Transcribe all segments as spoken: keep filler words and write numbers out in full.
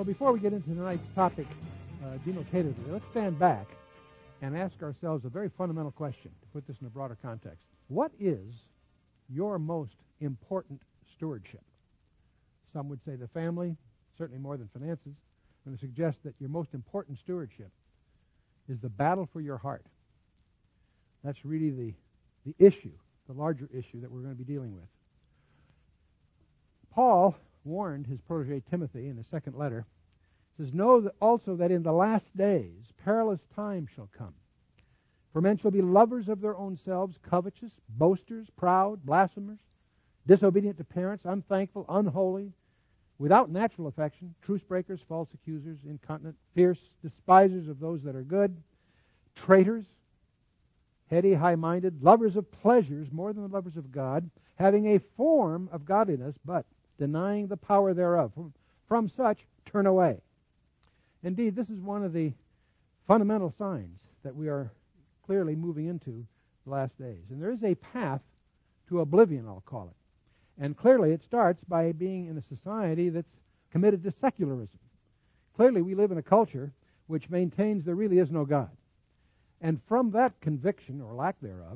So before we get into tonight's topic uh, denotatively, let's stand back and ask ourselves a very fundamental question to put this in a broader context. What is your most important stewardship? Some would say the family, certainly more than finances. I'm going to suggest that your most important stewardship is the battle for your heart. That's really the, the issue, the larger issue that we're going to be dealing with. Paul warned his protege Timothy in the second letter. He says, know that also that in the last days perilous times shall come. For men shall be lovers of their own selves, covetous, boasters, proud, blasphemers, disobedient to parents, unthankful, unholy, without natural affection, truce breakers, false accusers, incontinent, fierce, despisers of those that are good, traitors, heady, high-minded, lovers of pleasures more than the lovers of God, having a form of godliness, but denying the power thereof. From, from such, turn away. Indeed, this is one of the fundamental signs that we are clearly moving into the last days. And there is a path to oblivion, I'll call it. And clearly it starts by being in a society that's committed to secularism. Clearly we live in a culture which maintains there really is no God. And from that conviction, or lack thereof,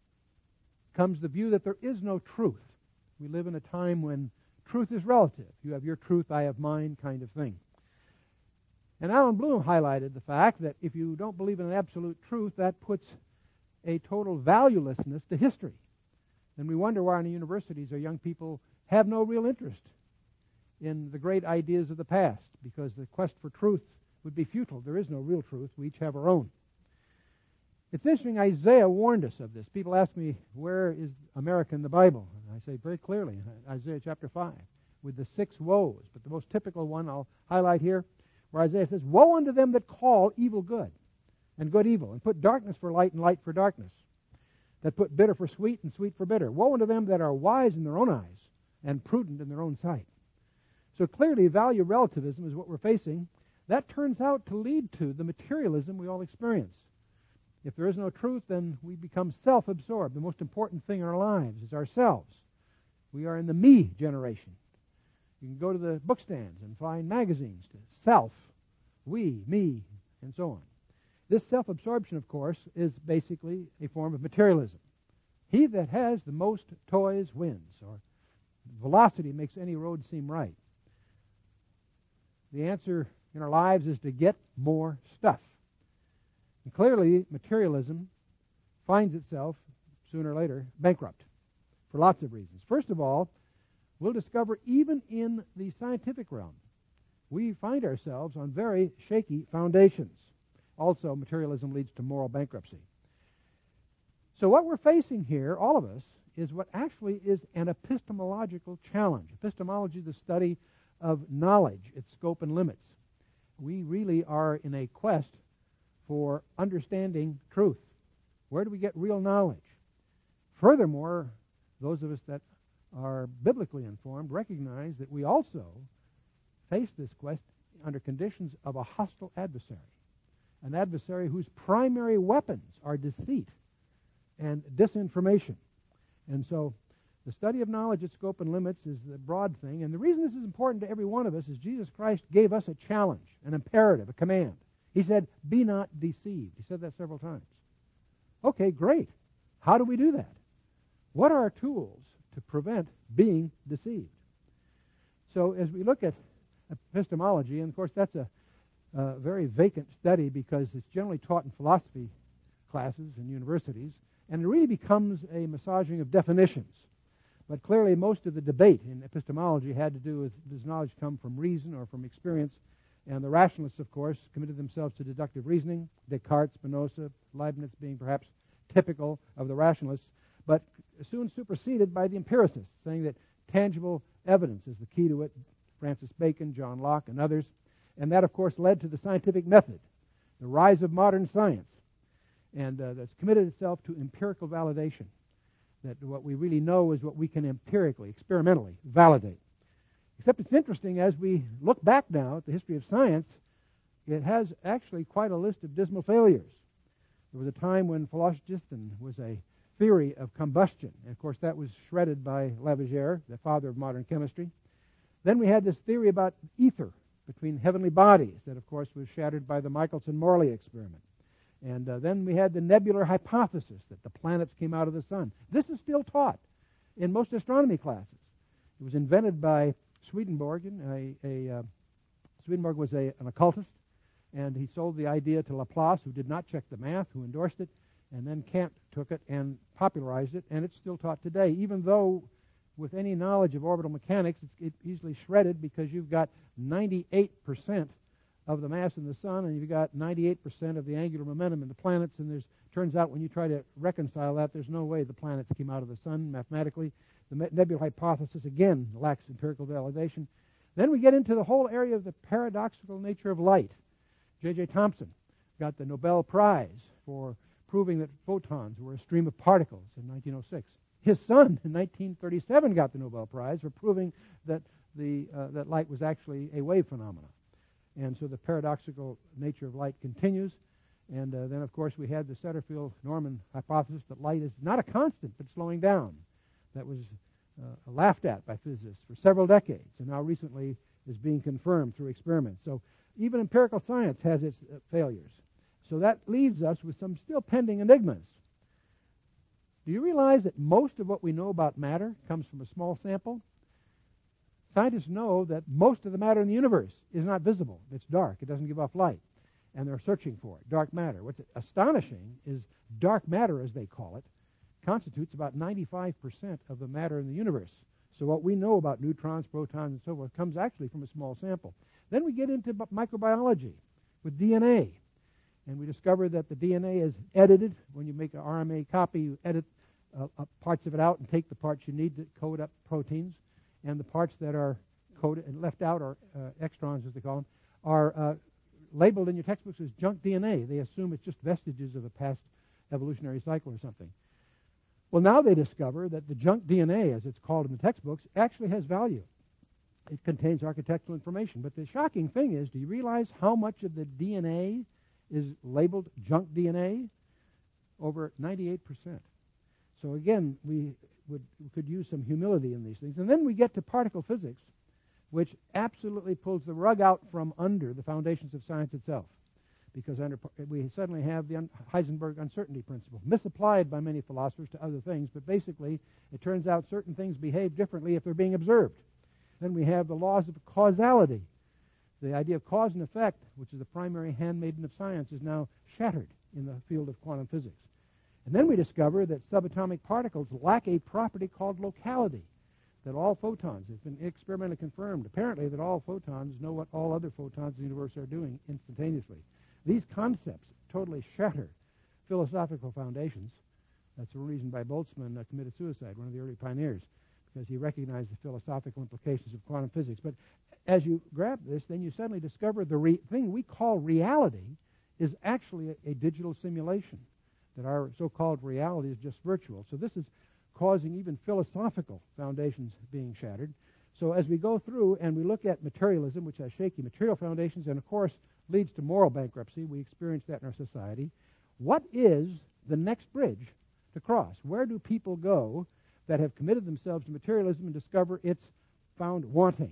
comes the view that there is no truth. We live in a time when truth is relative. You have your truth, I have mine kind of thing. And Alan Bloom highlighted the fact that if you don't believe in an absolute truth, that puts a total valuelessness to history. And we wonder why in the universities our young people have no real interest in the great ideas of the past, because the quest for truth would be futile. There is no real truth. We each have our own. It's interesting, Isaiah warned us of this. People ask me, where is America in the Bible? And I say very clearly, Isaiah chapter five, with the six woes. But the most typical one I'll highlight here, where Isaiah says, woe unto them that call evil good, and good evil, and put darkness for light and light for darkness, that put bitter for sweet and sweet for bitter. Woe unto them that are wise in their own eyes, and prudent in their own sight. So clearly, value relativism is what we're facing. That turns out to lead to the materialism we all experience. If there is no truth, then we become self-absorbed. The most important thing in our lives is ourselves. We are in the me generation. You can go to the book stands and find magazines to self, we, me, and so on. This self-absorption, of course, is basically a form of materialism. He that has the most toys wins, or velocity makes any road seem right. The answer in our lives is to get more stuff. And clearly, materialism finds itself, sooner or later, bankrupt for lots of reasons. First of all, we'll discover even in the scientific realm, we find ourselves on very shaky foundations. Also, materialism leads to moral bankruptcy. So what we're facing here, all of us, is what actually is an epistemological challenge. Epistemology is the study of knowledge, its scope and limits. We really are in a quest for understanding truth. Where do we get real knowledge? Furthermore, those of us that are biblically informed recognize that we also face this quest under conditions of a hostile adversary. An adversary whose primary weapons are deceit and disinformation. And so the study of knowledge, its scope and limits, is the broad thing. And the reason this is important to every one of us is Jesus Christ gave us a challenge, an imperative, a command. He said, be not deceived. He said that several times. Okay, great. How do we do that? What are our tools to prevent being deceived? So as we look at epistemology, and of course that's a Uh, very vacant study because it's generally taught in philosophy classes in universities, and it really becomes a massaging of definitions. But clearly most of the debate in epistemology had to do with, does knowledge come from reason or from experience? And the rationalists, of course, committed themselves to deductive reasoning, Descartes, Spinoza, Leibniz being perhaps typical of the rationalists, but soon superseded by the empiricists, saying that tangible evidence is the key to it, Francis Bacon, John Locke, and others. And that, of course, led to the scientific method, the rise of modern science, and uh, that's committed itself to empirical validation, that what we really know is what we can empirically, experimentally validate. Except it's interesting, as we look back now at the history of science, it has actually quite a list of dismal failures. There was a time when phlogiston was a theory of combustion, and of course that was shredded by Lavoisier, the father of modern chemistry. Then we had this theory about ether, between heavenly bodies that, of course, was shattered by the Michelson-Morley experiment. And uh, then we had the nebular hypothesis that the planets came out of the sun. This is still taught in most astronomy classes. It was invented by Swedenborg. A, a, uh, Swedenborg was a, an occultist, and he sold the idea to Laplace, who did not check the math, who endorsed it, and then Kant took it and popularized it, and it's still taught today, even though with any knowledge of orbital mechanics, it's, it's easily shredded because you've got ninety-eight percent of the mass in the sun, and you've got ninety-eight percent of the angular momentum in the planets, and there's turns out when you try to reconcile that, there's no way the planets came out of the sun mathematically. The nebula hypothesis, again, lacks empirical validation. Then we get into the whole area of the paradoxical nature of light. J J Thomson got the Nobel Prize for proving that photons were a stream of particles in nineteen oh six. His son, in nineteen thirty-seven, got the Nobel Prize for proving that the uh, that light was actually a wave phenomenon. And so the paradoxical nature of light continues. And uh, then, of course, we had the Setterfield-Norman hypothesis that light is not a constant but slowing down. That was uh, laughed at by physicists for several decades, and now recently is being confirmed through experiments. So even empirical science has its uh, failures. So that leaves us with some still pending enigmas. Do you realize that most of what we know about matter comes from a small sample? Scientists know that most of the matter in the universe is not visible. It's dark. It doesn't give off light. And they're searching for it, dark matter. What's astonishing is dark matter, as they call it, constitutes about ninety-five percent of the matter in the universe. So what we know about neutrons, protons, and so forth comes actually from a small sample. Then we get into microbiology with D N A. And we discover that the D N A is edited. When you make an R N A copy, you edit uh, uh, parts of it out and take the parts you need to code up proteins. And the parts that are coded and left out, or uh, extrons as they call them, are uh, labeled in your textbooks as junk D N A. They assume it's just vestiges of a past evolutionary cycle or something. Well, now they discover that the junk D N A, as it's called in the textbooks, actually has value. It contains architectural information. But the shocking thing is, do you realize how much of the D N A is labeled junk D N A? Over ninety-eight percent. So again, we, would, we could use some humility in these things. And then we get to particle physics, which absolutely pulls the rug out from under the foundations of science itself. Because under, we suddenly have the un, Heisenberg uncertainty principle, misapplied by many philosophers to other things, but basically it turns out certain things behave differently if they're being observed. Then we have the laws of causality. The idea of cause and effect, which is the primary handmaiden of science, is now shattered in the field of quantum physics. And then we discover that subatomic particles lack a property called locality, that all photons, it's been experimentally confirmed, apparently that all photons know what all other photons in the universe are doing instantaneously. These concepts totally shatter philosophical foundations. That's the reason why Boltzmann uh, committed suicide, one of the early pioneers, because he recognized the philosophical implications of quantum physics. But as you grab this, then you suddenly discover the re- thing we call reality is actually a, a digital simulation, that our so-called reality is just virtual. So this is causing even philosophical foundations being shattered. So as we go through and we look at materialism, which has shaky material foundations, and of course leads to moral bankruptcy, we experience that in our society, what is the next bridge to cross? Where do people go that have committed themselves to materialism and discover it's found wanting?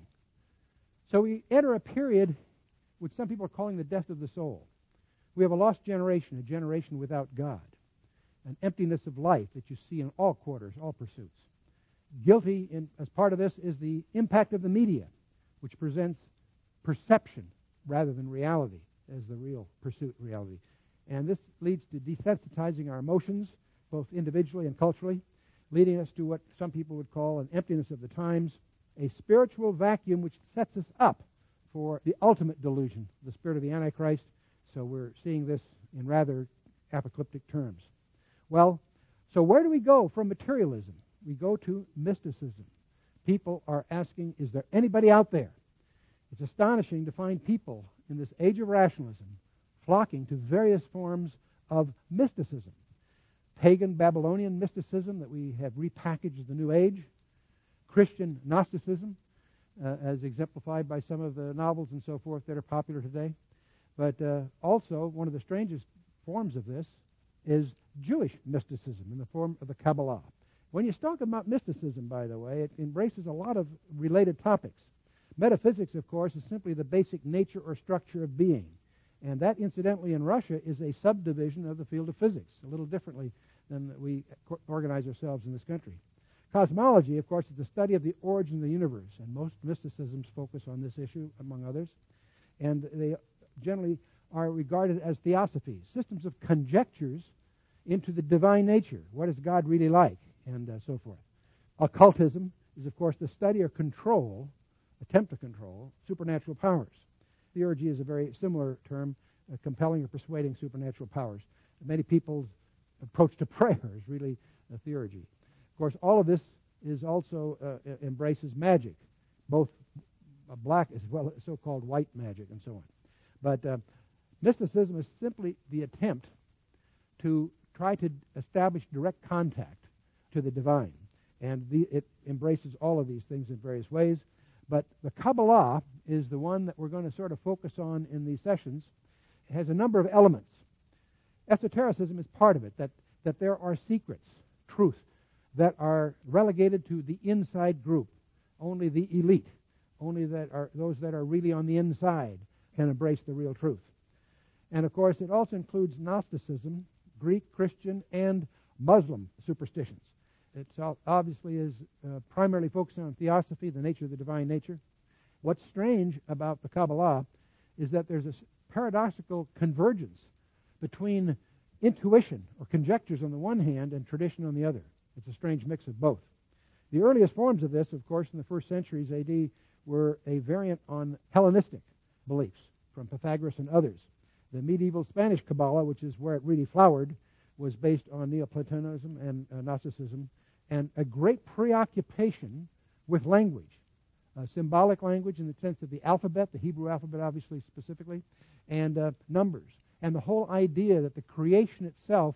So we enter a period which some people are calling the death of the soul. We have a lost generation, a generation without God, an emptiness of life that you see in all quarters, all pursuits. Guilty in, as part of this is the impact of the media, which presents perception rather than reality as the real pursuit reality. And this leads to desensitizing our emotions, both individually and culturally, leading us to what some people would call an emptiness of the times, a spiritual vacuum which sets us up for the ultimate delusion, the spirit of the Antichrist. So we're seeing this in rather apocalyptic terms. Well, so where do we go from materialism? We go to mysticism. People are asking, is there anybody out there? It's astonishing to find people in this age of rationalism flocking to various forms of mysticism. Pagan Babylonian mysticism that we have repackaged as the New Age, Christian Gnosticism, uh, as exemplified by some of the novels and so forth that are popular today. But uh, also, one of the strangest forms of this is Jewish mysticism in the form of the Kabbalah. When you talk about mysticism, by the way, it embraces a lot of related topics. Metaphysics, of course, is simply the basic nature or structure of being. And that, incidentally, in Russia is a subdivision of the field of physics, a little differently than we organize ourselves in this country. Cosmology, of course, is the study of the origin of the universe, and most mysticisms focus on this issue, among others. And they generally are regarded as theosophies, systems of conjectures into the divine nature. What is God really like? And uh, so forth. Occultism is, of course, the study or control, attempt to control, supernatural powers. Theurgy is a very similar term, uh, compelling or persuading supernatural powers. Many people's approach to prayer is really a theurgy. Of course, all of this is also uh, embraces magic, both black as well as so-called white magic and so on. But uh, mysticism is simply the attempt to try to establish direct contact to the divine. And the, it embraces all of these things in various ways. But the Kabbalah is the one that we're going to sort of focus on in these sessions. It has a number of elements. Esotericism is part of it, that, that there are secrets, truth, that are relegated to the inside group. Only the elite, only that are those that are really on the inside can embrace the real truth. And of course, it also includes Gnosticism, Greek, Christian, and Muslim superstitions. It obviously is uh, primarily focusing on theosophy, the nature of the divine nature. What's strange about the Kabbalah is that there's a paradoxical convergence between intuition or conjectures on the one hand and tradition on the other. It's a strange mix of both. The earliest forms of this, of course, in the first centuries A D, were a variant on Hellenistic beliefs from Pythagoras and others. The medieval Spanish Kabbalah, which is where it really flowered, was based on Neoplatonism and uh, Gnosticism, and a great preoccupation with language, uh, symbolic language in the sense of the alphabet, the Hebrew alphabet obviously specifically, and uh, numbers. And the whole idea that the creation itself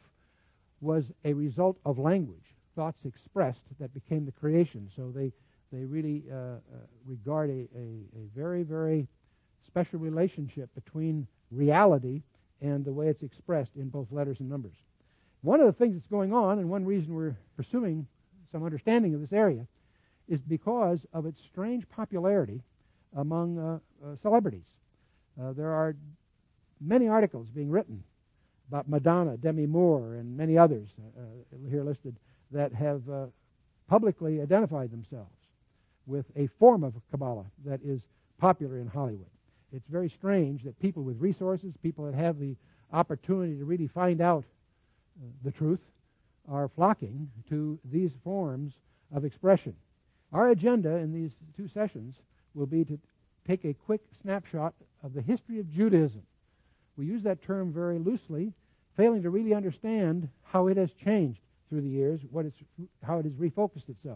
was a result of language, thoughts expressed that became the creation. So they, they really uh, uh, regard a, a, a very, very special relationship between reality and the way it's expressed in both letters and numbers. One of the things that's going on, and one reason we're pursuing some understanding of this area, is because of its strange popularity among uh, uh, celebrities. Uh, there are many articles being written about Madonna, Demi Moore, and many others uh, here listed that have uh, publicly identified themselves with a form of Kabbalah that is popular in Hollywood. It's very strange that people with resources, people that have the opportunity to really find out uh, the truth, are flocking to these forms of expression. Our agenda in these two sessions will be to take a quick snapshot of the history of Judaism. We use that term very loosely, failing to really understand how it has changed through the years, what it's, how it has refocused itself.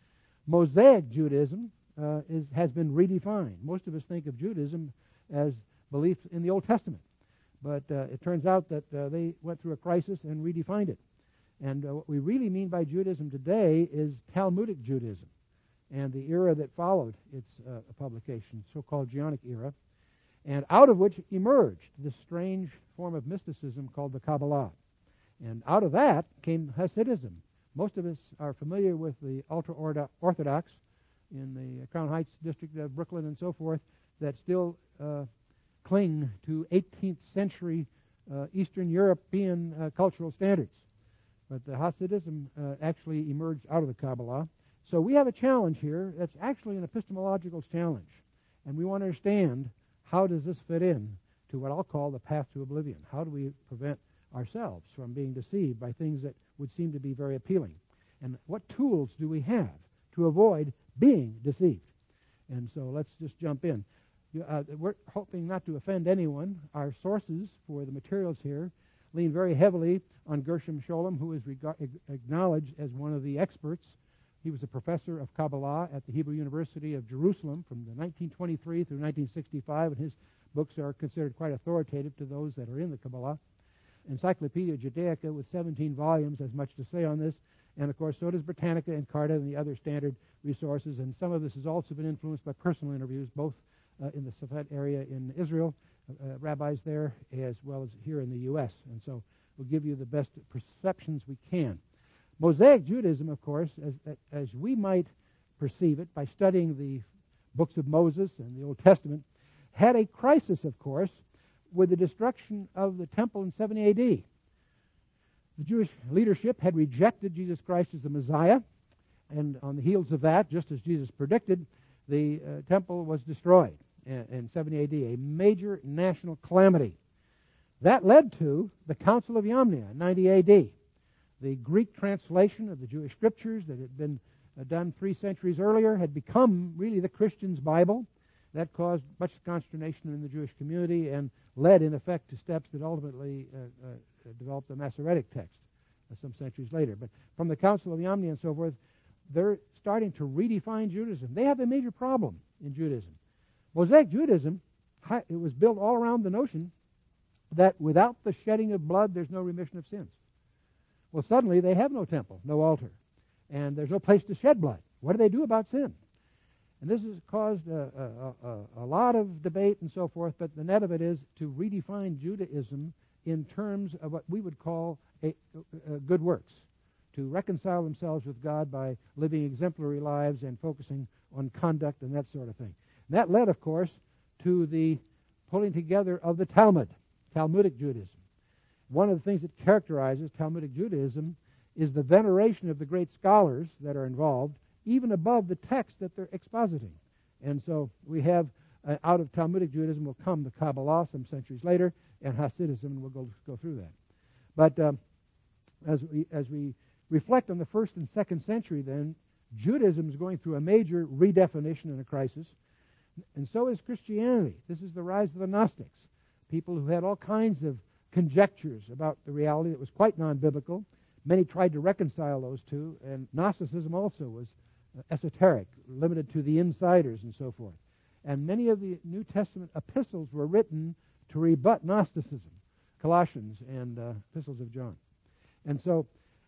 Mosaic Judaism uh, is, has been redefined. Most of us think of Judaism as belief in the Old Testament, but uh, it turns out that uh, they went through a crisis and redefined it. And uh, what we really mean by Judaism today is Talmudic Judaism, and the era that followed its uh, publication, so-called Geonic era, and out of which emerged this strange form of mysticism called the Kabbalah. And out of that came Hasidism. Most of us are familiar with the ultra-Orthodox in the Crown Heights district of Brooklyn and so forth that still uh, cling to eighteenth century uh, Eastern European uh, cultural standards. But the Hasidism uh, actually emerged out of the Kabbalah. So we have a challenge here that's actually an epistemological challenge. And we want to understand, how does this fit in to what I'll call the path to oblivion? How do we prevent ourselves from being deceived by things that would seem to be very appealing? And what tools do we have to avoid being deceived? And so let's just jump in. Uh, we're hoping not to offend anyone. Our sources for the materials here lean very heavily on Gershom Scholem, who is rega- acknowledged as one of the experts. He was a professor of Kabbalah at the Hebrew University of Jerusalem from the nineteen twenty-three through nineteen sixty-five, and his books are considered quite authoritative to those that are in the Kabbalah. Encyclopedia Judaica with seventeen volumes has much to say on this, and of course so does Britannica and Carta and the other standard resources, and some of this has also been influenced by personal interviews, both uh, in the Safed area in Israel, uh, rabbis there, as well as here in the U S, and so we'll give you the best perceptions we can. Mosaic Judaism, of course, as, as we might perceive it by studying the books of Moses and the Old Testament, had a crisis, of course, with the destruction of the temple in seventy A D. The Jewish leadership had rejected Jesus Christ as the Messiah, and on the heels of that, just as Jesus predicted, the uh, temple was destroyed in, in seventy A D, a major national calamity. That led to the Council of Yamnia in ninety A D. The Greek translation of the Jewish Scriptures that had been uh, done three centuries earlier had become really the Christian's Bible. That caused much consternation in the Jewish community and led, in effect, to steps that ultimately uh, uh, developed the Masoretic text uh, some centuries later. But from the Council of Yamnia and so forth, they're starting to redefine Judaism. They have a major problem in Judaism. Mosaic Judaism, it was built all around the notion that without the shedding of blood, there's no remission of sins. Well, suddenly they have no temple, no altar, and there's no place to shed blood. What do they do about sin? And this has caused a, a, a, a lot of debate and so forth, but the net of it is to redefine Judaism in terms of what we would call a, a, a good works, to reconcile themselves with God by living exemplary lives and focusing on conduct and that sort of thing. And that led, of course, to the pulling together of the Talmud, Talmudic Judaism. One of the things that characterizes Talmudic Judaism is the veneration of the great scholars that are involved, even above the text that they're expositing. And so we have, uh, out of Talmudic Judaism will come the Kabbalah some centuries later, and Hasidism, and we'll go, go through that. But um, as we as we reflect on the first and second century, then, Judaism is going through a major redefinition and a crisis, and so is Christianity. This is the rise of the Gnostics, people who had all kinds of conjectures about the reality that was quite non-biblical. Many tried to reconcile those two, and Gnosticism also was uh, esoteric, limited to the insiders and so forth. And many of the New Testament epistles were written to rebut Gnosticism, Colossians and uh, epistles of John. And so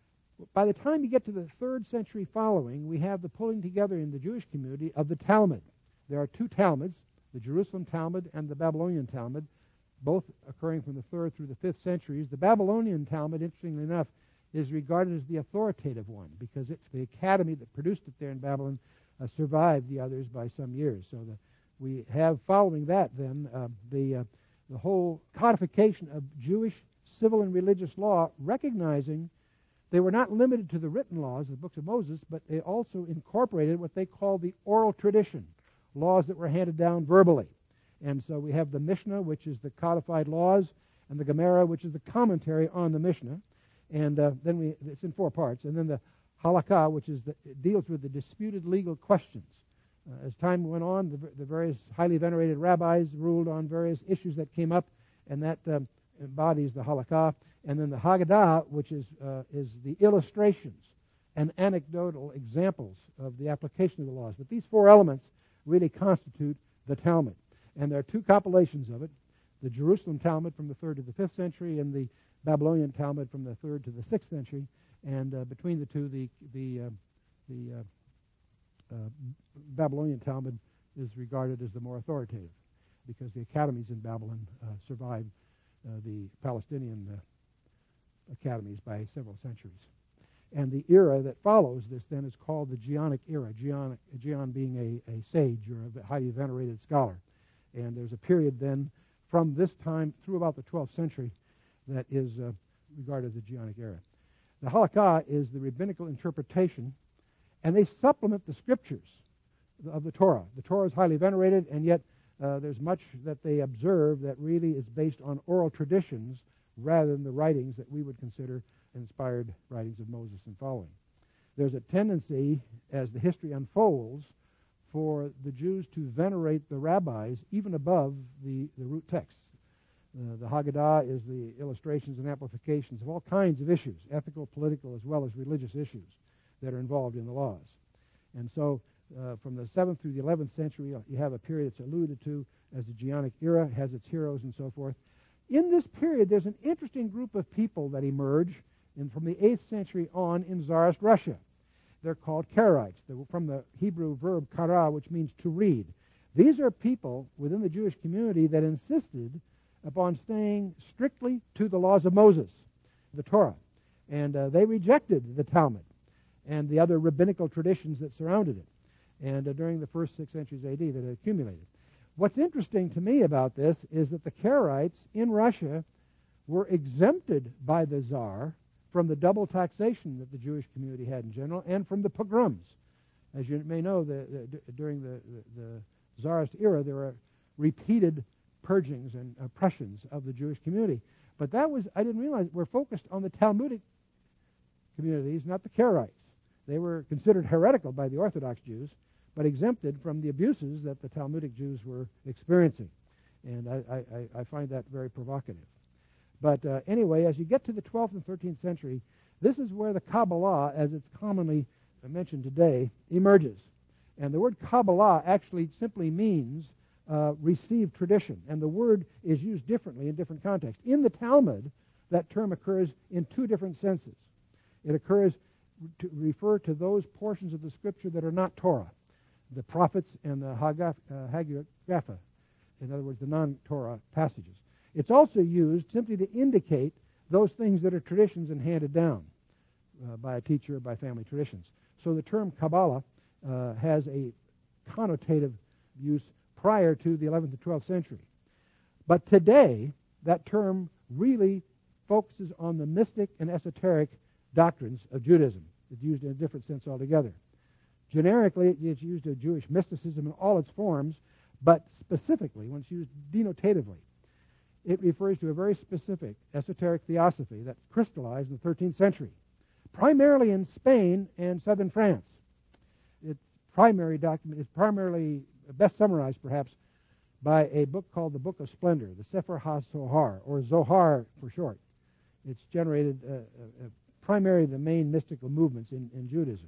by the time you get to the third century following, we have the pulling together in the Jewish community of the Talmud. There are two Talmuds, the Jerusalem Talmud and the Babylonian Talmud, both occurring from the third through the fifth centuries. The Babylonian Talmud, interestingly enough, is regarded as the authoritative one because it's the academy that produced it there in Babylon uh, survived the others by some years. So the, we have, following that then, uh, the, uh, the whole codification of Jewish civil and religious law, recognizing they were not limited to the written laws, the books of Moses, but they also incorporated what they call the oral tradition, laws that were handed down verbally. And so we have the Mishnah, which is the codified laws, and the Gemara, which is the commentary on the Mishnah. And uh, then we, it's in four parts. And then the Halakha, which is the, it deals with the disputed legal questions. Uh, as time went on, the, the various highly venerated rabbis ruled on various issues that came up, and that um, embodies the Halakha. And then the Haggadah, which is uh, is the illustrations and anecdotal examples of the application of the laws. But these four elements really constitute the Talmud. And there are two compilations of it, the Jerusalem Talmud from the third to the fifth century and the Babylonian Talmud from the third to the sixth century. And uh, between the two, the the, uh, the uh, uh, Babylonian Talmud is regarded as the more authoritative because the academies in Babylon uh, survived uh, the Palestinian uh, academies by several centuries. And the era that follows this then is called the Geonic era, Geon, Geon being a, a sage or a highly venerated scholar. And there's a period then from this time through about the twelfth century that is uh, regarded as the Geonic era. The Halakha is the rabbinical interpretation, and they supplement the scriptures of the Torah. The Torah is highly venerated, and yet uh, there's much that they observe that really is based on oral traditions rather than the writings that we would consider inspired writings of Moses and following. There's a tendency, as the history unfolds, for the Jews to venerate the rabbis even above the, the root texts. Uh, the Haggadah is the illustrations and amplifications of all kinds of issues, ethical, political, as well as religious issues that are involved in the laws. And so uh, from the seventh through the eleventh century, you have a period that's alluded to as the Geonic era, has its heroes and so forth. In this period, there's an interesting group of people that emerge in, from the eighth century on in Tsarist Russia. They're called Karaites, from the Hebrew verb kara, which means to read. These are people within the Jewish community that insisted upon staying strictly to the laws of Moses, the Torah. And uh, they rejected the Talmud and the other rabbinical traditions that surrounded it. and uh, during the first six centuries A D that it accumulated. What's interesting to me about this is that the Karaites in Russia were exempted by the Tsar from the double taxation that the Jewish community had in general, and from the pogroms. As you may know, the, the, during the, the, the Tsarist era, there were repeated purgings and oppressions of the Jewish community. But that was, I didn't realize, we're focused on the Talmudic communities, not the Karaites. They were considered heretical by the Orthodox Jews, but exempted from the abuses that the Talmudic Jews were experiencing. And I, I, I find that very provocative. But uh, anyway, as you get to the twelfth and thirteenth century, this is where the Kabbalah, as it's commonly mentioned today, emerges. And the word Kabbalah actually simply means uh, received tradition. And the word is used differently in different contexts. In the Talmud, that term occurs in two different senses. It occurs to refer to those portions of the Scripture that are not Torah, the prophets and the Haggadah, uh, in other words, the non-Torah passages. It's also used simply to indicate those things that are traditions and handed down uh, by a teacher or by family traditions. So the term Kabbalah uh, has a connotative use prior to the eleventh and twelfth century. But today, that term really focuses on the mystic and esoteric doctrines of Judaism. It's used in a different sense altogether. Generically, it's used of Jewish mysticism in all its forms, but specifically, when it's used denotatively, it refers to a very specific esoteric theosophy that crystallized in the thirteenth century, primarily in Spain and southern France. Its primary document is primarily best summarized, perhaps, by a book called the Book of Splendor, the Sefer HaZohar, or Zohar for short. It's generated uh, uh, primarily the main mystical movements in, in Judaism.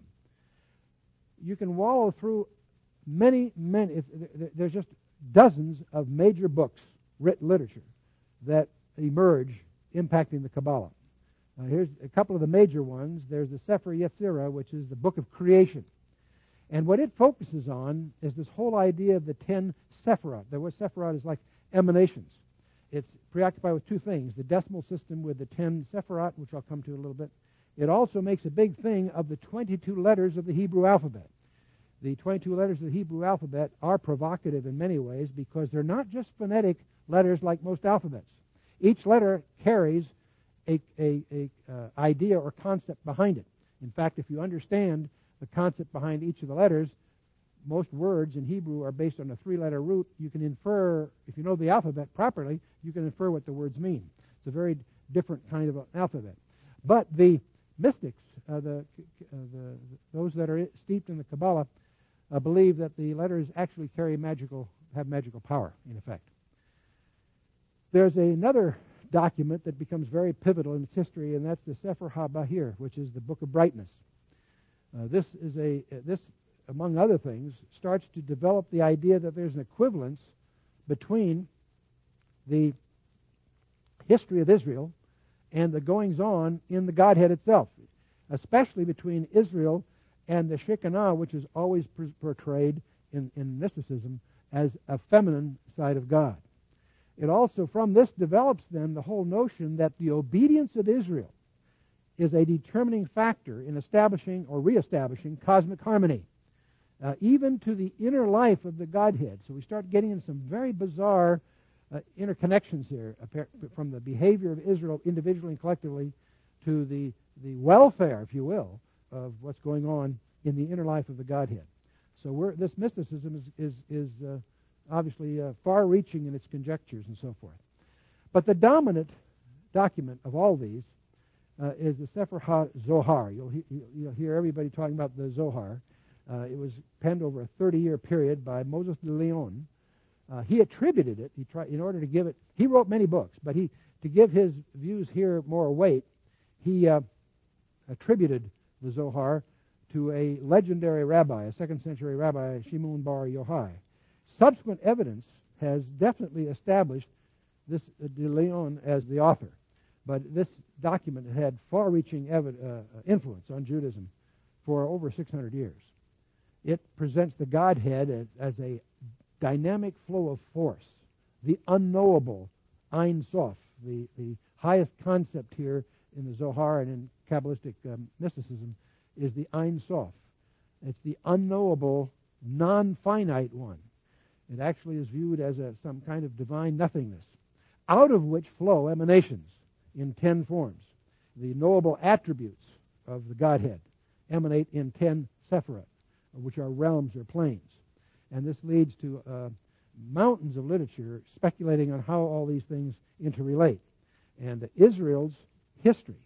You can wallow through many, many, if, there's just dozens of major books, written literature, that emerge impacting the Kabbalah. Uh, here's a couple of the major ones. There's the Sefer Yetzirah, which is the book of creation. And what it focuses on is this whole idea of the ten Sephirot. The word Sephirot is like emanations. It's preoccupied with two things, the decimal system with the ten Sephirot, which I'll come to in a little bit. It also makes a big thing of the twenty-two letters of the Hebrew alphabet. The twenty-two letters of the Hebrew alphabet are provocative in many ways because they're not just phonetic letters like most alphabets. Each letter carries a, a, a uh, idea or concept behind it. In fact, if you understand the concept behind each of the letters, most words in Hebrew are based on a three-letter root. You can infer, if you know the alphabet properly, you can infer what the words mean. It's a very different kind of an alphabet. But the mystics, uh, the, uh, the those that are steeped in the Kabbalah, uh, believe that the letters actually carry magical, have magical power, in effect. There's another document that becomes very pivotal in its history, and that's the Sefer HaBahir, which is the Book of Brightness. Uh, this is a uh, this, among other things, starts to develop the idea that there's an equivalence between the history of Israel and the goings-on in the Godhead itself, especially between Israel and the Shekinah, which is always pr- portrayed in, in mysticism as a feminine side of God. It also, from this, develops then the whole notion that the obedience of Israel is a determining factor in establishing or reestablishing cosmic harmony, uh, even to the inner life of the Godhead. So we start getting in some very bizarre uh, interconnections here, from the behavior of Israel individually and collectively to the, the welfare, if you will, of what's going on in the inner life of the Godhead. So we're, this mysticism is, is, is uh, obviously uh, far-reaching in its conjectures and so forth. But the dominant document of all these uh, is the Sefer HaZohar. You'll, he, you'll hear everybody talking about the Zohar. Uh, it was penned over a thirty-year period by Moses de Leon. Uh, he attributed it, he tried, in order to give it, he wrote many books, but he, to give his views here more weight, he uh, attributed the Zohar to a legendary rabbi, a second century rabbi, Shimon bar Yochai. Subsequent evidence has definitely established this uh, de Leon as the author, but this document had far-reaching evi- uh, influence on Judaism for over six hundred years. It presents the Godhead as, as a dynamic flow of force, the unknowable Ein Sof, the, the highest concept here in the Zohar and in Kabbalistic um, mysticism is the Ein Sof. It's the unknowable non-finite one. It actually is viewed as a, some kind of divine nothingness, out of which flow emanations in ten forms. The knowable attributes of the Godhead emanate in ten sephirot, which are realms or planes. And this leads to uh, mountains of literature speculating on how all these things interrelate. And Israel's history,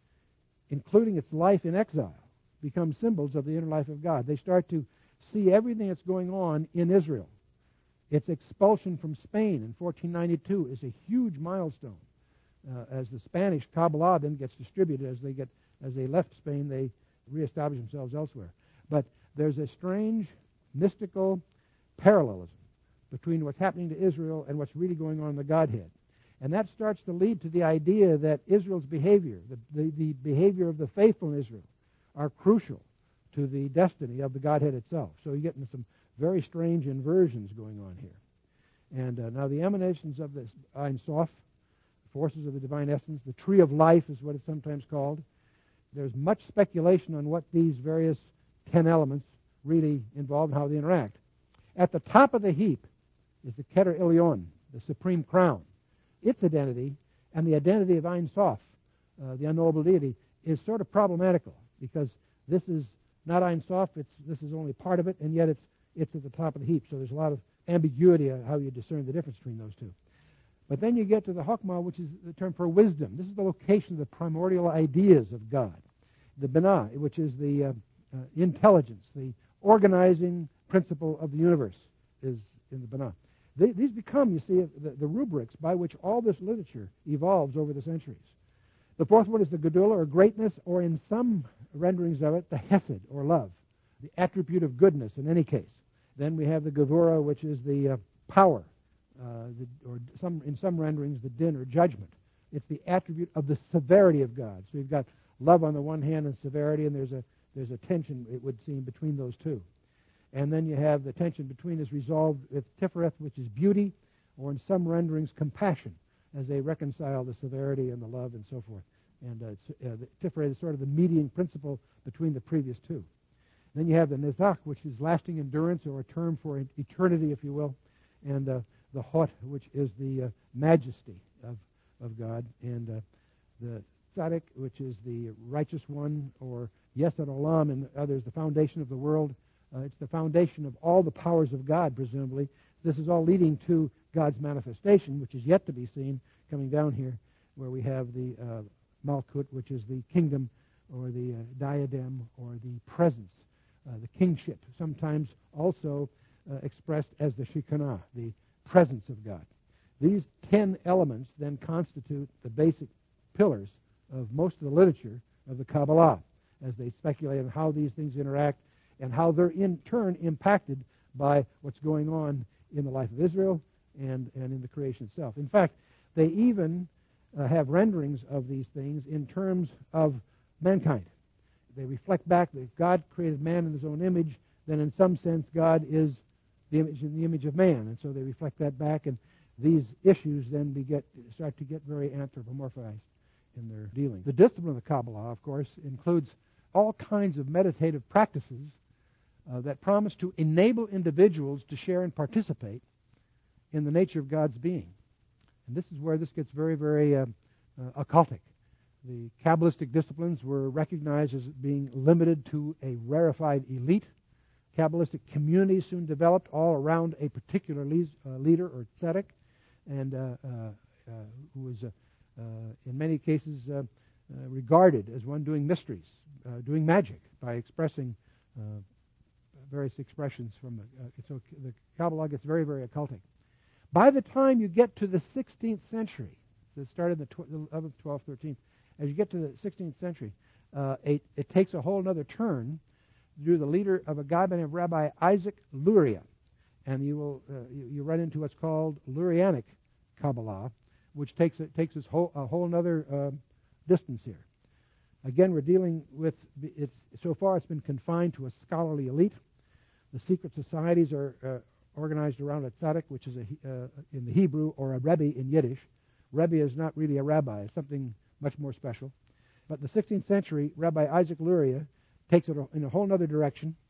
including its life in exile, become symbols of the inner life of God. They start to see everything that's going on in Israel. Its expulsion from Spain in fourteen ninety-two is a huge milestone. Uh, as the Spanish Kabbalah then gets distributed, as they get as they left Spain, they reestablish themselves elsewhere. But there's a strange mystical parallelism between what's happening to Israel and what's really going on in the Godhead. And that starts to lead to the idea that Israel's behavior, the, the, the behavior of the faithful in Israel, are crucial to the destiny of the Godhead itself. So you get into some very strange inversions going on here. And uh, now the emanations of this Ein Sof, forces of the divine essence, the tree of life is what it's sometimes called. There's much speculation on what these various ten elements really involve and how they interact. At the top of the heap is the Keter Elyon, the supreme crown. Its identity and the identity of Ein Sof, uh, the unknowable deity, is sort of problematical because this is not Ein Sof, it's, this is only part of it, and yet it's, it's at the top of the heap. So there's a lot of ambiguity on how you discern the difference between those two. But then you get to the Chokmah, which is the term for wisdom. This is the location of the primordial ideas of God. The Binah, which is the uh, uh, intelligence, the organizing principle of the universe, is in the Binah. They, these become, you see, the, the rubrics by which all this literature evolves over the centuries. The fourth one is the Gedulah, or greatness, or in some renderings of it, the Hesed, or love, the attribute of goodness in any case. Then we have the Gevurah, which is the uh, power, uh, the, or some in some renderings, the Din, or judgment. It's the attribute of the severity of God. So you've got love on the one hand and severity, and there's a there's a tension, it would seem, between those two. And then you have the tension between is resolved with Tifereth, which is beauty, or in some renderings, compassion, as they reconcile the severity and the love and so forth. And uh, it's, uh, the Tifereth is sort of the median principle between the previous two. Then you have the Nizach, which is lasting endurance, or a term for eternity, if you will, and uh, the Hot, which is the uh, majesty of, of God, and uh, the Tzaddik, which is the righteous one, or Yesod Olam, and others, the foundation of the world. Uh, it's the foundation of all the powers of God, presumably. This is all leading to God's manifestation, which is yet to be seen, coming down here, where we have the uh, Malkut, which is the kingdom, or the uh, diadem, or the presence, uh, the kingship, sometimes also uh, expressed as the Shekinah, the presence of God. These ten elements then constitute the basic pillars of most of the literature of the Kabbalah, as they speculate on how these things interact and how they're in turn impacted by what's going on in the life of Israel and, and in the creation itself. In fact, they even uh, have renderings of these things in terms of mankind. They reflect back that if God created man in his own image, then in some sense God is the image in the image of man. And so they reflect that back, and these issues then beget, start to get very anthropomorphized in their dealing. The discipline of the Kabbalah, of course, includes all kinds of meditative practices uh, that promise to enable individuals to share and participate in the nature of God's being. And this is where this gets very, very uh, uh, occultic. The Kabbalistic disciplines were recognized as being limited to a rarefied elite. Kabbalistic communities soon developed all around a particular le- uh, leader or tzedek, and uh, uh, uh, who was, uh, uh, in many cases, uh, uh, regarded as one doing mysteries, uh, doing magic by expressing uh, various expressions from the. Uh, so the Kabbalah gets very, very occultic. By the time you get to the sixteenth century, so it started in the eleventh, twelfth, thirteenth. As you get to the sixteenth century, uh, it, it takes a whole other turn through the leader of a guy by the name of Rabbi Isaac Luria. And you will uh, you, you run into what's called Lurianic Kabbalah, which takes it takes us whole, a whole other uh, distance here. Again, we're dealing with, it's, so far it's been confined to a scholarly elite. The secret societies are uh, organized around a tzaddik, which is a, uh, in the Hebrew, or a rebbe in Yiddish. Rebbe is not really a rabbi, it's something much more special. But in the sixteenth century, Rabbi Isaac Luria takes it in a whole other direction,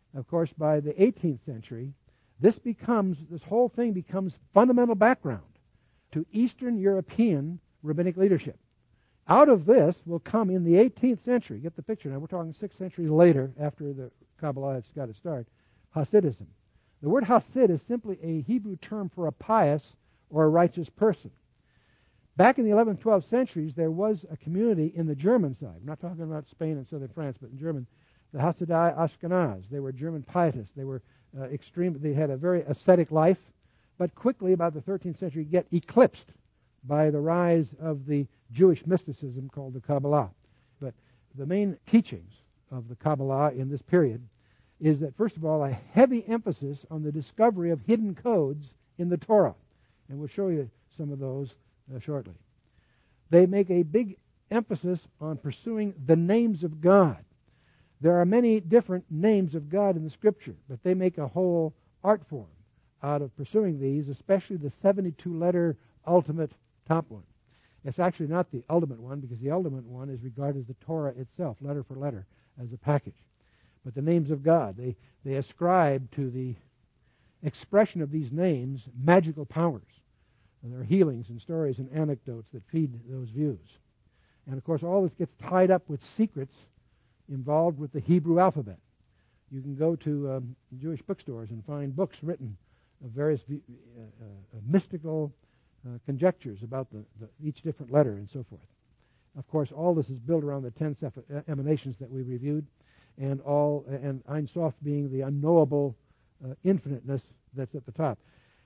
Of course, by the eighteenth century, this becomes, this whole thing becomes fundamental background to Eastern European rabbinic leadership. Out of this will come in the eighteenth century, get the picture now, we're talking six centuries later after the Kabbalah has got its start, Hasidism. The word Hasid is simply a Hebrew term for a pious or a righteous person. Back in the eleventh, twelfth centuries, there was a community in the German side. I'm not talking about Spain and southern France, but in German, the Hasidai Ashkenaz. They were German pietists. They were uh, extreme. They had a very ascetic life, but quickly, about the thirteenth century, get eclipsed by the rise of the Jewish mysticism called the Kabbalah. But the main teachings of the Kabbalah in this period is that, first of all, a heavy emphasis on the discovery of hidden codes in the Torah. And we'll show you some of those uh, shortly. They make a big emphasis on pursuing the names of God. There are many different names of God in the Scripture, but they make a whole art form out of pursuing these, especially the seventy-two letter ultimate top one. It's actually not the ultimate one, because the ultimate one is regarded as the Torah itself, letter for letter, as a package. But the names of God, they, they ascribe to the expression of these names magical powers. And there are healings and stories and anecdotes that feed those views. And of course, all this gets tied up with secrets involved with the Hebrew alphabet. You can go to um, Jewish bookstores and find books written of various uh, uh, mystical uh, conjectures about the, the, each different letter and so forth. Of course, all this is built around the ten emanations that we reviewed, and all and Ein Sof being the unknowable uh, infiniteness that's at the top.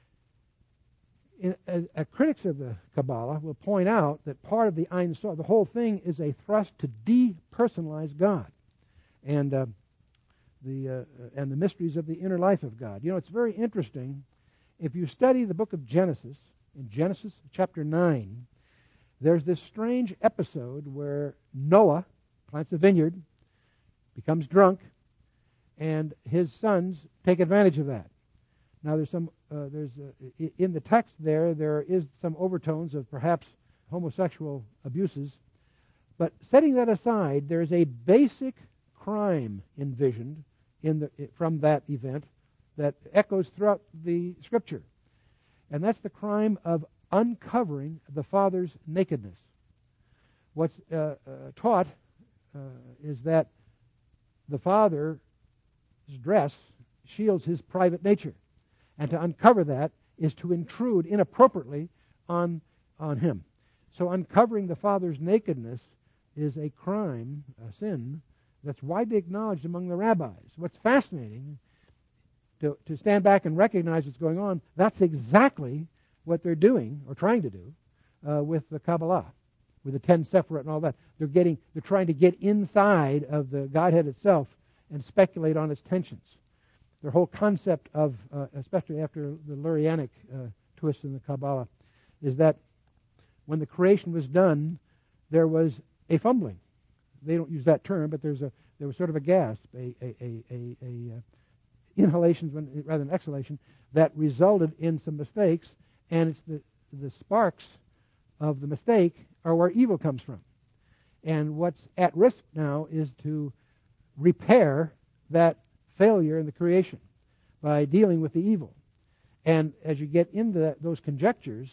In, as, as critics of the Kabbalah will point out that part of the Ein Sof, the whole thing is a thrust to depersonalize God, and uh, the uh, and the mysteries of the inner life of God. You know, it's very interesting. If you study the book of Genesis, in Genesis chapter nine, there's this strange episode where Noah plants a vineyard, becomes drunk, and his sons take advantage of that. Now, there's some, uh, there's uh, in the text there, there is some overtones of perhaps homosexual abuses, but setting that aside, there's a basic crime envisioned in the from that event that echoes throughout the Scripture, and that's the crime of uncovering the father's nakedness. What's uh, uh, taught uh, is that the father's dress shields his private nature, and to uncover that is to intrude inappropriately on on him. So uncovering the father's nakedness is a crime, a sin, that's widely acknowledged among the rabbis. What's fascinating, to, to stand back and recognize what's going on, that's exactly what they're doing, or trying to do, uh, with the Kabbalah, with the ten Sephirot and all that. They're getting, they're trying to get inside of the Godhead itself and speculate on its tensions. Their whole concept of, uh, especially after the Lurianic uh, twist in the Kabbalah, is that when the creation was done, there was a fumbling. They don't use that term, but there's a there was sort of a gasp, a a a, a, a uh, inhalation rather than exhalation that resulted in some mistakes, and it's the the sparks of the mistake are where evil comes from. And what's at risk now is to repair that failure in the creation by dealing with the evil. And as you get into that, those conjectures,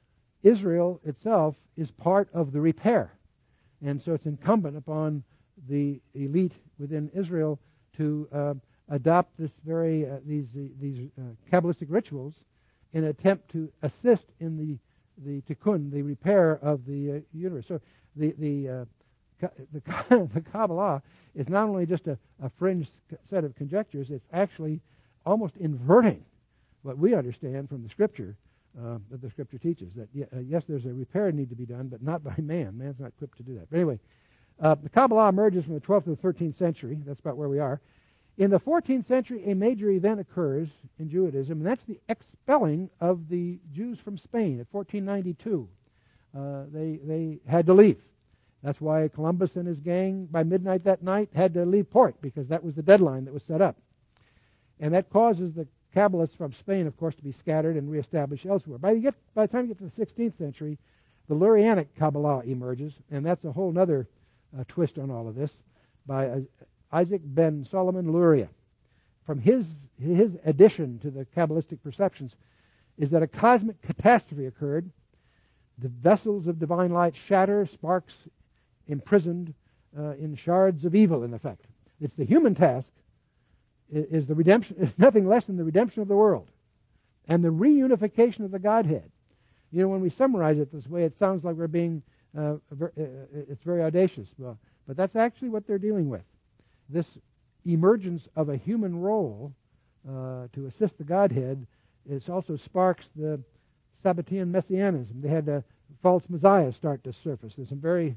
Israel itself is part of the repair. And so it's incumbent upon the elite within Israel to uh, adopt this very uh, these uh, these uh, Kabbalistic rituals in an attempt to assist in the the tikkun, the repair of the uh, universe. So the the uh, the, the Kabbalah is not only just a, a fringe set of conjectures; it's actually almost inverting what we understand from the Scripture. Uh, that the Scripture teaches that uh, yes, there's a repair need to be done, but not by man. Man's not equipped to do that. But anyway, uh, the Kabbalah emerges from the twelfth to the thirteenth century. That's about where we are. In the fourteenth century, a major event occurs in Judaism, and that's the expelling of the Jews from Spain at fourteen ninety-two. Uh, they they had to leave. That's why Columbus and his gang, by midnight that night, had to leave port, because that was the deadline that was set up. And that causes the Kabbalists from Spain, of course, to be scattered and reestablished elsewhere. By the, get, by the time you get to the sixteenth century, the Lurianic Kabbalah emerges, and that's a whole other uh, twist on all of this, by uh, Isaac ben Solomon Luria. from his his addition to the Kabbalistic perceptions, is that a cosmic catastrophe occurred. The vessels of divine light shatter, sparks imprisoned uh, in shards of evil, in effect. It's the human task, is the redemption, is nothing less than the redemption of the world and the reunification of the Godhead. You know, when we summarize it this way, it sounds like we're being, uh, ver- uh, it's very audacious. Well, but that's actually what they're dealing with. This emergence of a human role uh, to assist the Godhead, it also sparks the Sabbatean Messianism. They had a false Messiah start to surface. There's some very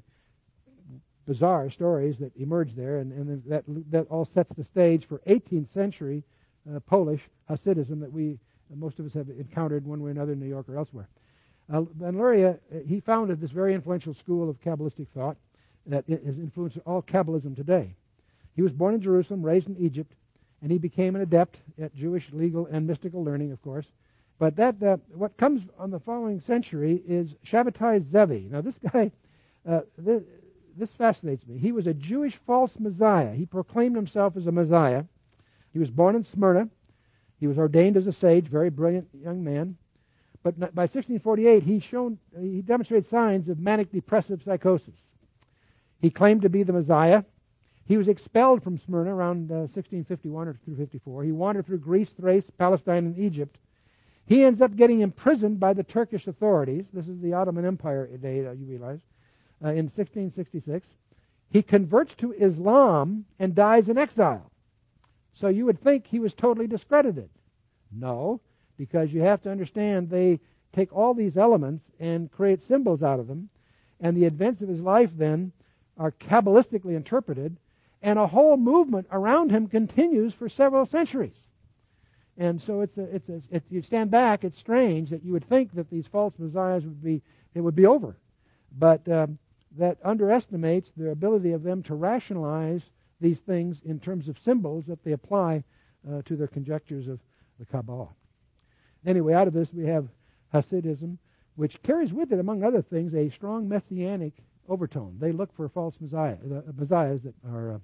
bizarre stories that emerge there, and, and that that all sets the stage for eighteenth century uh, Polish Hasidism that we, most of us have encountered one way or another in New York or elsewhere. Uh, Van Luria, uh, he founded this very influential school of Kabbalistic thought that has influenced all Kabbalism today. He was born in Jerusalem, raised in Egypt, and he became an adept at Jewish legal and mystical learning, of course. But that uh, what comes on the following century is Shabbatai Zevi. Now, this guy, uh, this, this fascinates me. He was a Jewish false Messiah. He proclaimed himself as a Messiah. He was born in Smyrna. He was ordained as a sage, very brilliant young man. But by sixteen forty-eight, he shown he demonstrated signs of manic depressive psychosis. He claimed to be the Messiah. He was expelled from Smyrna around uh, sixteen fifty-one or through fifty-four. He wandered through Greece, Thrace, Palestine, and Egypt. He ends up getting imprisoned by the Turkish authorities. This is the Ottoman Empire day, uh, you realize, uh, in sixteen sixty-six. He converts to Islam and dies in exile. So you would think he was totally discredited. No, because you have to understand they take all these elements and create symbols out of them, and the events of his life then are Kabbalistically interpreted, and a whole movement around him continues for several centuries. And so it's a, it's a, it, you stand back, it's strange that you would think that these false messiahs would be, it would be over. But um, that underestimates the ability of them to rationalize these things in terms of symbols that they apply uh, to their conjectures of the Kabbalah. Anyway, out of this we have Hasidism, which carries with it, among other things, a strong messianic overtone. They look for false messiah, uh, messiahs that are uh,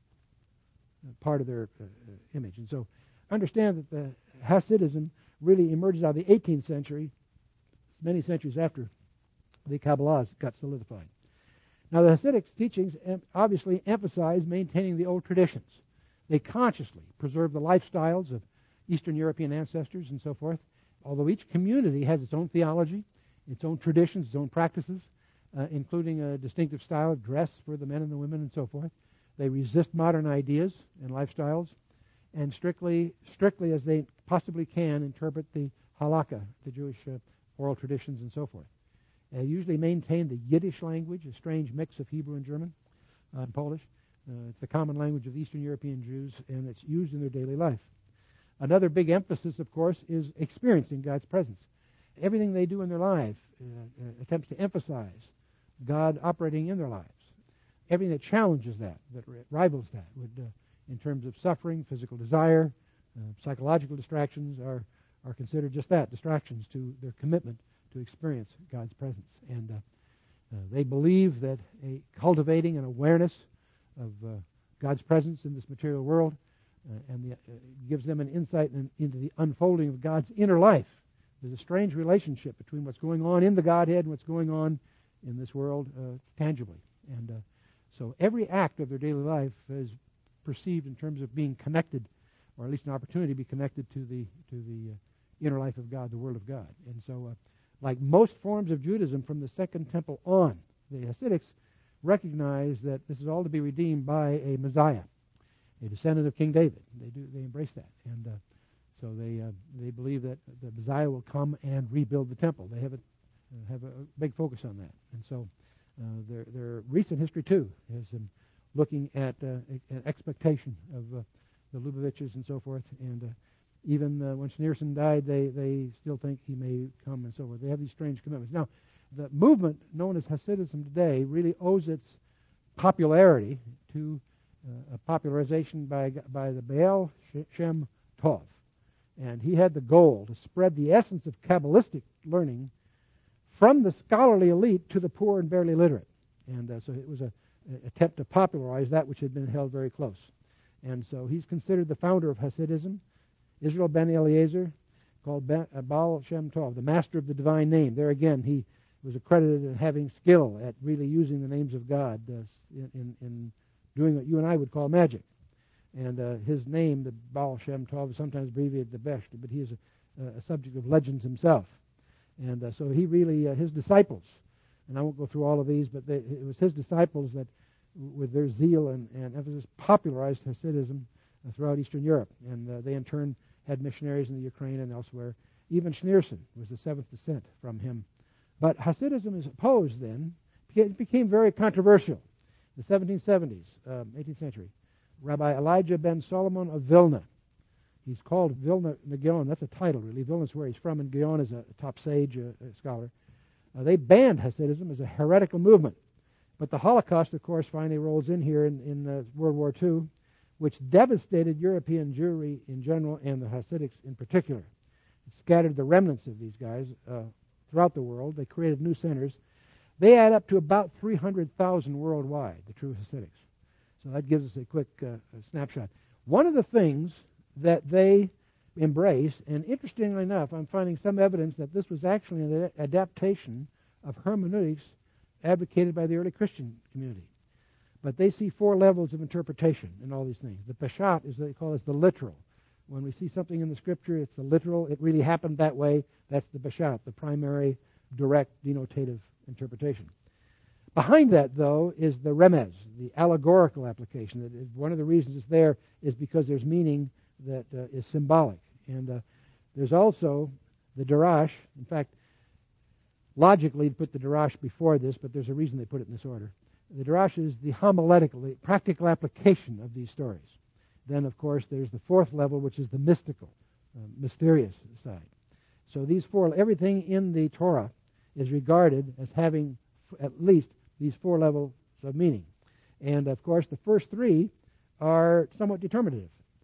part of their uh, image. And so understand that the Hasidism really emerges out of the eighteenth century, many centuries after the Kabbalah got solidified. Now, the Hasidic teachings obviously emphasize maintaining the old traditions. They consciously preserve the lifestyles of Eastern European ancestors and so forth, although each community has its own theology, its own traditions, its own practices, uh, including a distinctive style of dress for the men and the women and so forth. They resist modern ideas and lifestyles, and strictly, strictly as they possibly can, interpret the halakha, the Jewish uh, oral traditions and so forth. They usually maintain the Yiddish language, a strange mix of Hebrew and German uh, and Polish. Uh, it's the common language of Eastern European Jews, and it's used in their daily life. Another big emphasis, of course, is experiencing God's presence. Everything they do in their life uh, uh, attempts to emphasize God operating in their lives. Everything that challenges that, that rivals that, would, uh, in terms of suffering, physical desire, uh, psychological distractions, are, are considered just that, distractions to their commitment to experience God's presence. And uh, uh, they believe that a cultivating an awareness of uh, God's presence in this material world uh, and the, uh, gives them an insight in, into the unfolding of God's inner life. There's a strange relationship between what's going on in the Godhead and what's going on in this world uh, tangibly. And uh, so every act of their daily life is perceived in terms of being connected, or at least an opportunity to be connected to the to the uh, inner life of God, the Word of God. And so, uh, like most forms of Judaism from the Second Temple on, the Hasidics recognize that this is all to be redeemed by a Messiah, a descendant of King David. They do they embrace that, and uh, so they uh, they believe that the Messiah will come and rebuild the temple. They have a uh, have a big focus on that, and so uh, their their recent history too is um, looking at uh, an expectation of uh, the Lubavitches and so forth, and uh, even uh, when Schneerson died, they they still think he may come and so forth. They have these strange commitments. Now, the movement known as Hasidism today really owes its popularity to uh, a popularization by by the Baal Shem Tov. And he had the goal to spread the essence of Kabbalistic learning from the scholarly elite to the poor and barely literate. And uh, so it was an attempt to popularize that which had been held very close. And so he's considered the founder of Hasidism. Israel ben Eliezer, called ben, uh, Baal Shem Tov, the master of the divine name. There again, he was accredited in having skill at really using the names of God uh, in, in, in doing what you and I would call magic. And uh, his name, the Baal Shem Tov, is sometimes abbreviated the Besht, but he is a, a subject of legends himself. And uh, so he really, uh, his disciples, and I won't go through all of these, but they, it was his disciples that, with their zeal and, and emphasis, popularized Hasidism uh, throughout Eastern Europe. And uh, they in turn had missionaries in the Ukraine and elsewhere. Even Schneerson was the seventh descent from him. But Hasidism is opposed then. It became very controversial. In the seventeen seventies, um, eighteenth century, Rabbi Elijah ben Solomon of Vilna. He's called Vilna Gaon. That's a title, really. Vilna's where he's from, and Gaon is a top sage uh, a scholar. Uh, they banned Hasidism as a heretical movement. But the Holocaust, of course, finally rolls in here in, in uh, World War Two, which devastated European Jewry in general and the Hasidics in particular. It scattered the remnants of these guys uh, throughout the world. They created new centers. They add up to about three hundred thousand worldwide, the true Hasidics. So that gives us a quick uh, a snapshot. One of the things that they embrace, and interestingly enough, I'm finding some evidence that this was actually an ad- adaptation of hermeneutics advocated by the early Christian community. But they see four levels of interpretation in all these things. The Peshat is what they call as the literal. When we see something in the Scripture, it's the literal. It really happened that way. That's the Peshat, the primary, direct, denotative interpretation. Behind that, though, is the Remez, the allegorical application. That is, one of the reasons it's there is because there's meaning that uh, is symbolic. And uh, there's also the Darash. In fact, logically, to put the Darash before this, but there's a reason they put it in this order. The Darash is the homiletical, the practical application of these stories. Then, of course, there's the fourth level, which is the mystical, uh, mysterious side. So these four, everything in the Torah is regarded as having f- at least these four levels of meaning. And, of course, the first three are somewhat determinative.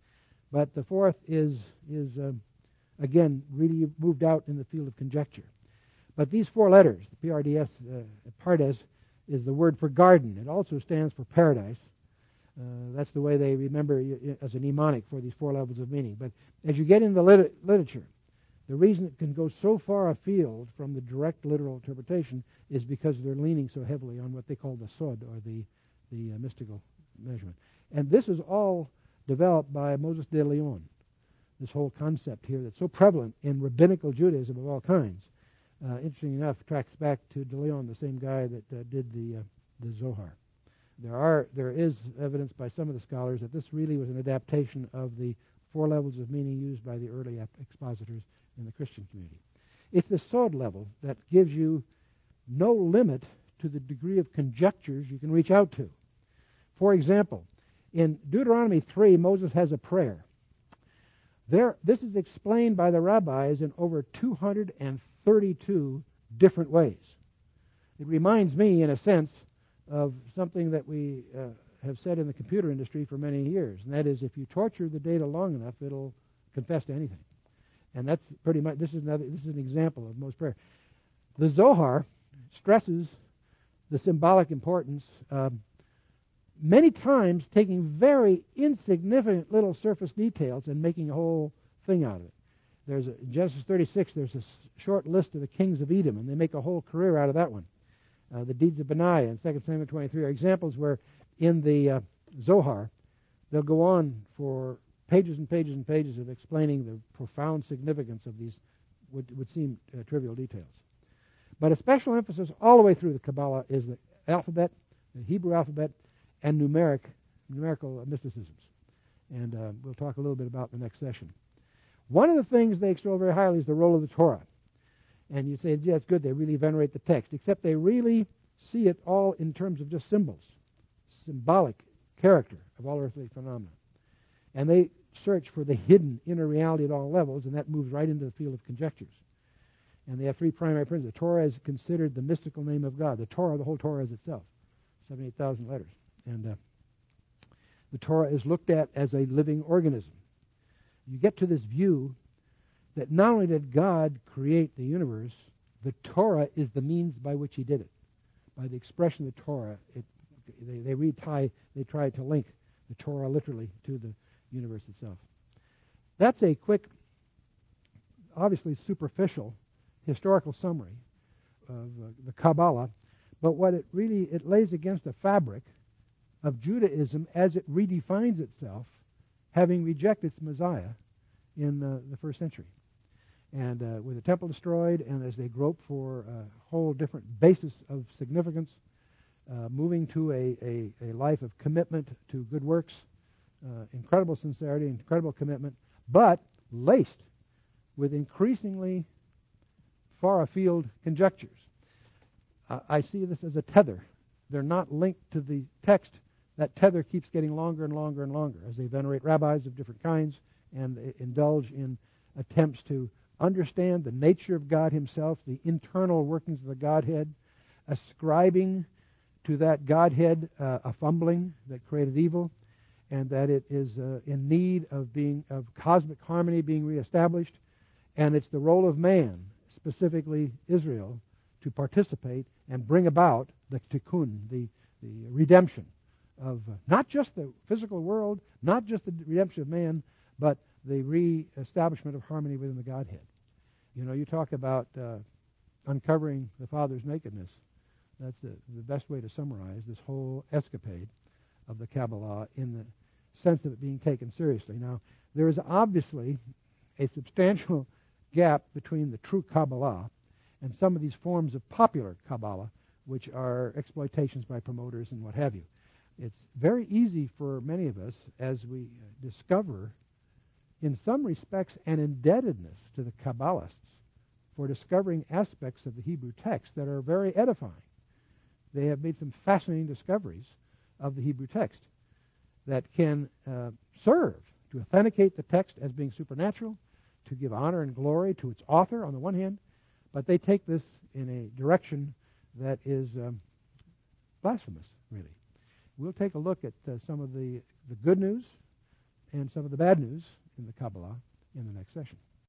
But the fourth is, is uh, again, really moved out in the field of conjecture. But these four letters, the P R D S, uh, Pardes, is the word for garden. It also stands for paradise. Uh, that's the way they remember it as a mnemonic for these four levels of meaning. But as you get into lit- literature, the reason it can go so far afield from the direct literal interpretation is because they're leaning so heavily on what they call the sod, or the, the uh, mystical measurement. And this is all developed by Moses de Leon, this whole concept here that's so prevalent in rabbinical Judaism of all kinds. Uh, interesting enough, tracks back to De Leon, the same guy that uh, did the uh, the Zohar. There are there is evidence by some of the scholars that this really was an adaptation of the four levels of meaning used by the early expositors in the Christian community. It's the sod level that gives you no limit to the degree of conjectures you can reach out to. For example, in Deuteronomy three, Moses has a prayer. There, this is explained by the rabbis in over two hundred thirty-two different ways. It reminds me, in a sense, of something that we uh, have said in the computer industry for many years, and that is, if you torture the data long enough, it'll confess to anything. And that's pretty much, this is another, this is an example of most prayer. The Zohar stresses the symbolic importance, um, many times taking very insignificant little surface details and making a whole thing out of it. There's a, in Genesis thirty-six, there's a s- short list of the kings of Edom, and they make a whole career out of that one. Uh, the deeds of Benaiah in Second Samuel twenty-three are examples where in the uh, Zohar, they'll go on for pages and pages and pages of explaining the profound significance of these, would, would seem uh, trivial details. But a special emphasis all the way through the Kabbalah is the alphabet, the Hebrew alphabet, and numeric, numerical mysticisms. And uh, we'll talk a little bit about in the next session. One of the things they extol very highly is the role of the Torah. And you say, yeah, it's good, they really venerate the text, except they really see it all in terms of just symbols, symbolic character of all earthly phenomena. And they search for the hidden inner reality at all levels, and that moves right into the field of conjectures. And they have three primary principles. The Torah is considered the mystical name of God. The Torah, the whole Torah is itself, seventy-eight thousand letters. And uh, the Torah is looked at as a living organism. You get to this view that not only did God create the universe, the Torah is the means by which he did it. By the expression of the Torah, it, they, they retie, they try to link the Torah literally to the universe itself. That's a quick, obviously superficial, historical summary of uh, the Kabbalah, but what it really, it lays against a fabric of Judaism as it redefines itself, having rejected its Messiah in uh, the first century. And uh, with the temple destroyed, and as they grope for a whole different basis of significance, uh, moving to a, a, a life of commitment to good works, uh, incredible sincerity, incredible commitment, but laced with increasingly far afield conjectures. Uh, I see this as a tether. They're not linked to the text. That tether keeps getting longer and longer and longer as they venerate rabbis of different kinds and uh, indulge in attempts to understand the nature of God himself, the internal workings of the Godhead, ascribing to that Godhead uh, a fumbling that created evil, and that it is uh, in need of being of cosmic harmony being reestablished, and it's the role of man, specifically Israel, to participate and bring about the tikkun, the, the redemption of uh, not just the physical world, not just the redemption of man, but the re-establishment of harmony within the Godhead. You know, you talk about uh, uncovering the Father's nakedness. That's the, the best way to summarize this whole escapade of the Kabbalah in the sense of it being taken seriously. Now, there is obviously a substantial gap between the true Kabbalah and some of these forms of popular Kabbalah, which are exploitations by promoters and what have you. It's very easy for many of us, as we discover, in some respects, an indebtedness to the Kabbalists for discovering aspects of the Hebrew text that are very edifying. They have made some fascinating discoveries of the Hebrew text that can uh, serve to authenticate the text as being supernatural, to give honor and glory to its author on the one hand, but they take this in a direction that is um, blasphemous, really. We'll take a look at uh, some of the, the good news and some of the bad news in the Kabbalah in the next session.